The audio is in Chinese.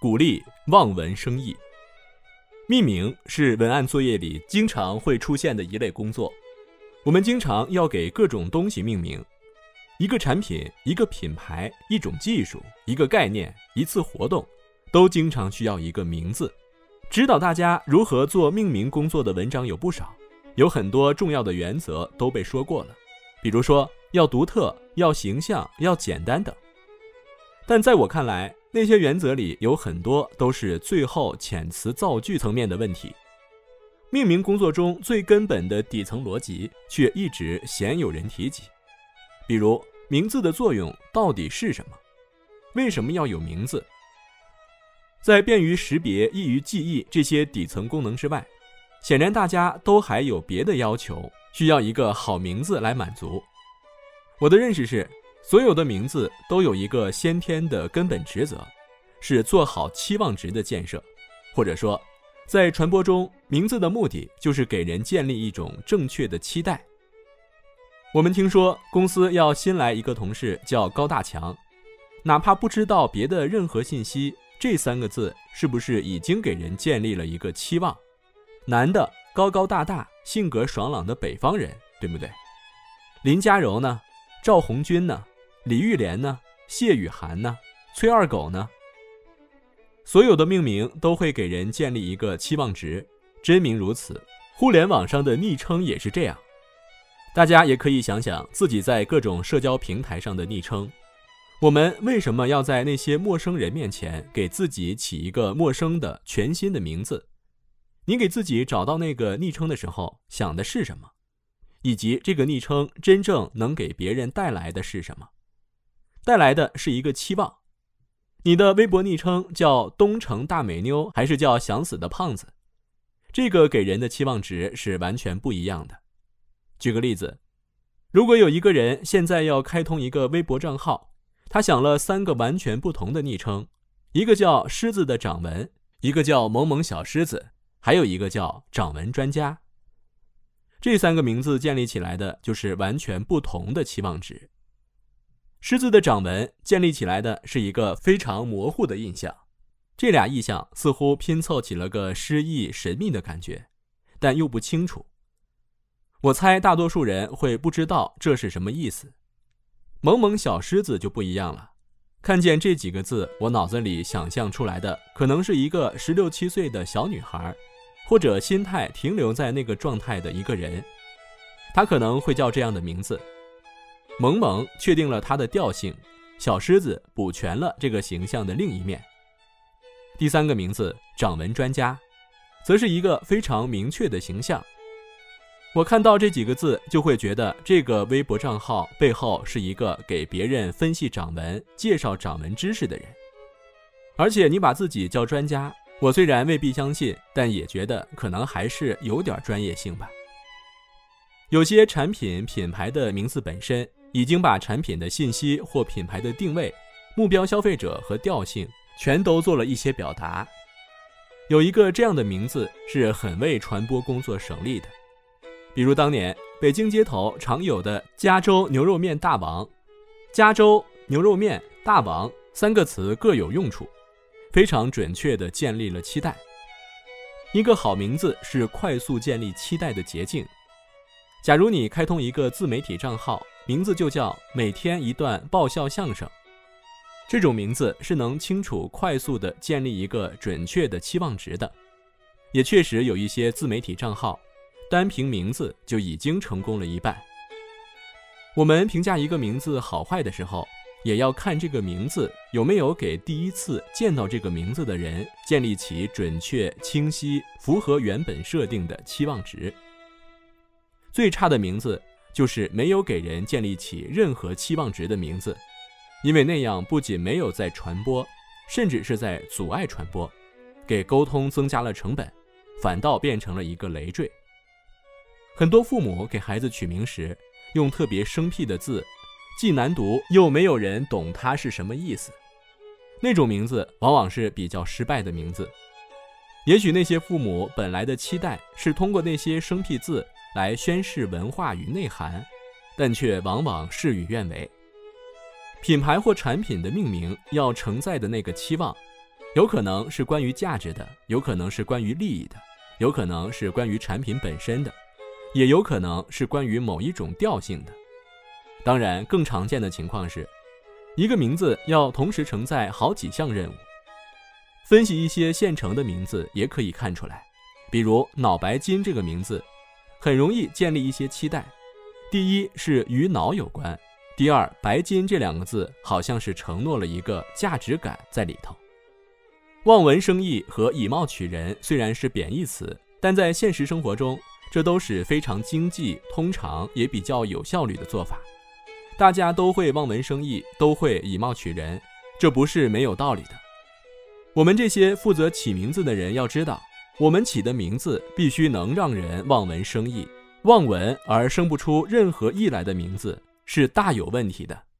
鼓励望文生义。命名是文案作业里经常会出现的一类工作，我们经常要给各种东西命名，一个产品、一个品牌、一种技术、一个概念、一次活动，都经常需要一个名字。指导大家如何做命名工作的文章有不少，有很多重要的原则都被说过了，比如说要独特、要形象、要简单等。但在我看来，那些原则里有很多都是最后遣词造句层面的问题。命名工作中最根本的底层逻辑却一直鲜有人提及，比如名字的作用到底是什么？为什么要有名字？在便于识别、易于记忆这些底层功能之外，显然大家都还有别的要求，需要一个好名字来满足。我的认识是，所有的名字都有一个先天的根本职责，是做好期望值的建设，或者说在传播中，名字的目的就是给人建立一种正确的期待。我们听说公司要新来一个同事叫高大强，哪怕不知道别的任何信息，这3个字是不是已经给人建立了一个期望？男的，高高大大，性格爽朗的北方人，对不对？林嘉柔呢？赵红军呢？李玉莲呢？谢雨涵呢？崔二狗呢？所有的命名都会给人建立一个期望值，真名如此，互联网上的昵称也是这样。大家也可以想想自己在各种社交平台上的昵称，我们为什么要在那些陌生人面前给自己起一个陌生的全新的名字？你给自己找到那个昵称的时候想的是什么？以及这个昵称真正能给别人带来的是什么？带来的是一个期望。你的微博昵称叫东城大美妞，还是叫想死的胖子？这个给人的期望值是完全不一样的。举个例子，如果有一个人现在要开通一个微博账号，他想了3个完全不同的昵称，一个叫狮子的掌纹，一个叫萌萌小狮子，还有一个叫掌纹专家。这3个名字建立起来的就是完全不同的期望值。狮子的掌纹建立起来的是一个非常模糊的印象，这俩意象似乎拼凑起了个诗意神秘的感觉，但又不清楚。我猜大多数人会不知道这是什么意思。萌萌小狮子就不一样了，看见这几个字，我脑子里想象出来的可能是一个16、17岁的小女孩，或者心态停留在那个状态的一个人，他可能会叫这样的名字。萌萌确定了他的调性，小狮子补全了这个形象的另一面。第3个名字掌纹专家则是一个非常明确的形象。我看到这几个字就会觉得这个微博账号背后是一个给别人分析掌纹、介绍掌纹知识的人。而且你把自己叫专家，我虽然未必相信，但也觉得可能还是有点专业性吧。有些产品品牌的名字本身已经把产品的信息或品牌的定位、目标消费者和调性全都做了一些表达。有一个这样的名字是很为传播工作省力的，比如当年北京街头常有的加州牛肉面大王。加州、牛肉面、大王3个词各有用处，非常准确地建立了期待。一个好名字是快速建立期待的捷径。假如你开通一个自媒体账号，名字就叫每天一段爆笑相声，这种名字是能清楚快速地建立一个准确的期望值的。也确实有一些自媒体账号单凭名字就已经成功了一半。我们评价一个名字好坏的时候，也要看这个名字有没有给第一次见到这个名字的人建立起准确、清晰、符合原本设定的期望值。最差的名字就是没有给人建立起任何期望值的名字，因为那样不仅没有在传播，甚至是在阻碍传播，给沟通增加了成本，反倒变成了一个累赘。很多父母给孩子取名时用特别生僻的字，既难读又没有人懂它是什么意思，那种名字往往是比较失败的名字。也许那些父母本来的期待是通过那些生僻字来宣示文化与内涵，但却往往事与愿违。品牌或产品的命名要承载的那个期望， 有可能是关于价值的，有可能是关于利益的，有可能是关于产品本身的，也有可能是关于某一种调性的。当然，更常见的情况是，一个名字要同时承载好几项任务。分析一些现成的名字也可以看出来，比如脑白金这个名字，很容易建立一些期待。第一是与脑有关，第二，白金这2个字好像是承诺了一个价值感在里头。望文生义和以貌取人虽然是贬义词，但在现实生活中，这都是非常经济、通常也比较有效率的做法。大家都会望文生义，都会以貌取人，这不是没有道理的。我们这些负责起名字的人要知道，我们起的名字必须能让人望文生义，望文而生不出任何义来的名字是大有问题的。